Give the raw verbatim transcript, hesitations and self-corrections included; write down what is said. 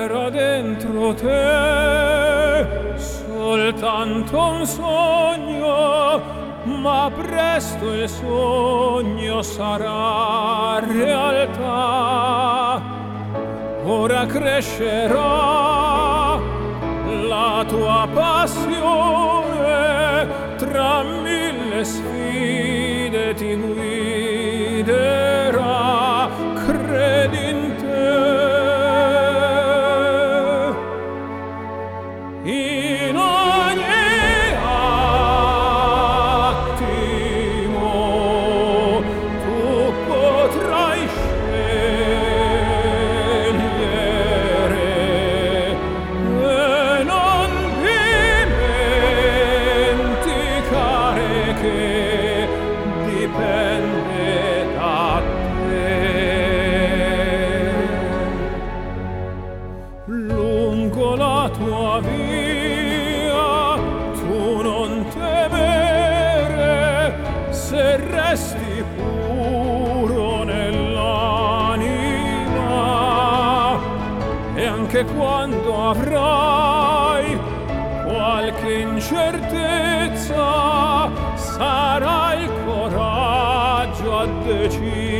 era dentro te soltanto un sogno, ma presto il sogno sarà realtà. Ora crescerà la tua passione, tra mille sfide ti guiderà, credi in te. In ogni attimo tu potrai scegliere e non dimenticare che dipende da te. Lungo la tua via tu non temere, se resti puro nell'anima, e anche quando avrai qualche incertezza sarà il coraggio a decidere.